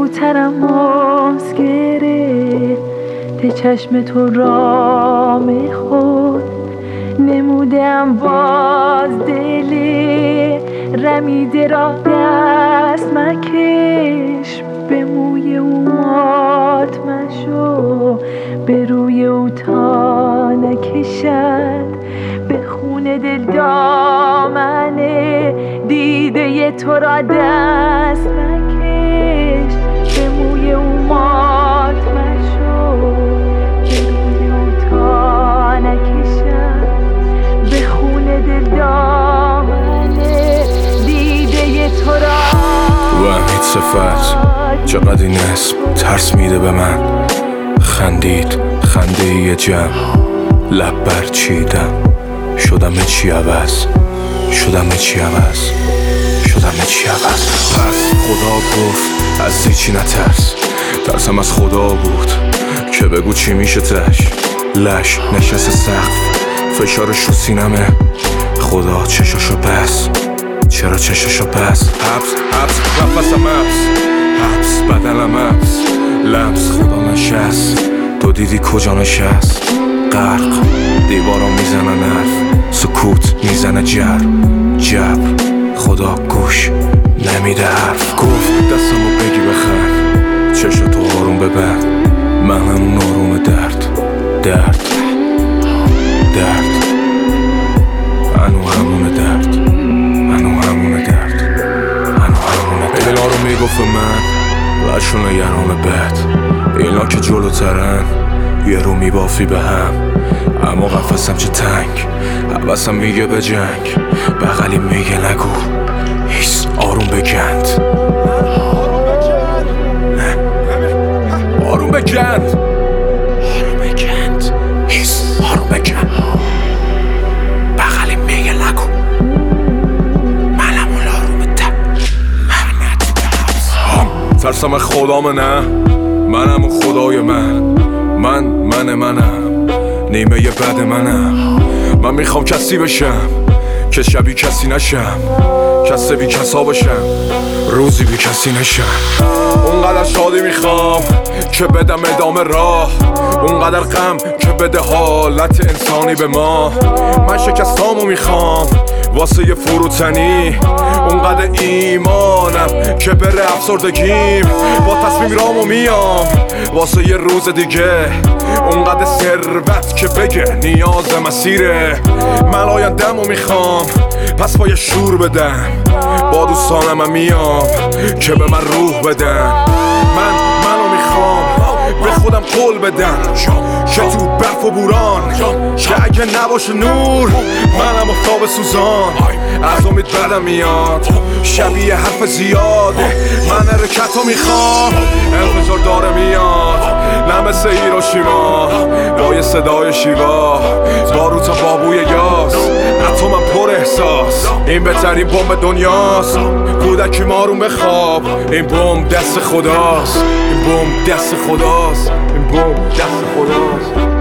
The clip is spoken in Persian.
زودترم ماست گرفته چشم تو رام خود نمودم باز دل رمیده را دست مکش به موی او مات مشو به روی او تا نکشد به خون دل دامنه دیده تو را دست مکش به موی او مات مشو به روی او تا نکشد به خون دل دامنه دیده تو را. و امید صفت چقدر این اسم ترس میده به من. خندید خنده یه جمع لب برچیدم شدم چی عوض شدم چی عوض شدم چی عوض. پس خدا گفت از هیچی نترس ترسم از خدا بود که بگو چی میشه تش لش نشست سقف فشارش رو سینمه خدا چشاشو بس چرا چشاشو بس حبس حبس نفسم حبس بدنم حبس لمس خدا نشست تو دیدی کجا نشست غرق دیوارا میزنن حرف سکوت میزنه جبر خدا گوش نمیده حرف گفت دستمو بگی بخند چشو تو آروم ببند من همون آروم درد انو همونه درد اینا رو میگفت من لشون یرام بد اینا که جلوترن یه رو میبافی به هم اما قفصم چه تنگ حوثم میگه به جنگ بغلی میگه نگو هیس آروم بگند آروم بگند هیس آروم بگند بغلی میگه نگو منم اون آروم ترسم خدام نه منم اون خدای منم نیمه یه بد منم من میخوام کسی بشم که شبیه کسی نشم کسی بی کسا بشم روزی بی کسی نشم اونقدر شادی میخوام که بدم ادامه راه اونقدر غم که بده حالت انسانی به ما من شکستامو میخوام واسه یه فروتنی اونقدر ایمانم که بره افسردگیم با تصمیم رامو میام واسه یه روز دیگه اونقدر ثروت که بگه نیاز مسیره من آینده‌مو میخوام پس با یه شور بدم با دوستانم میام که به من روح بدن منو میخوام به خودم قول بدم که تو برف و بوران که اگه نباشه نور منم افتاب سوزان از امید بدم میاد شبیه حرف زیاده من حرکتو میخوام انفجار داره میاد نه مثل هیروشیما با یه صدای شیوا باروت بابوی یاس اتمم پر احساس این بهترین بمب دنیاست کودکی مارون بخواب این بمب دست خداست این بمب دست خداست این بمب دست خداست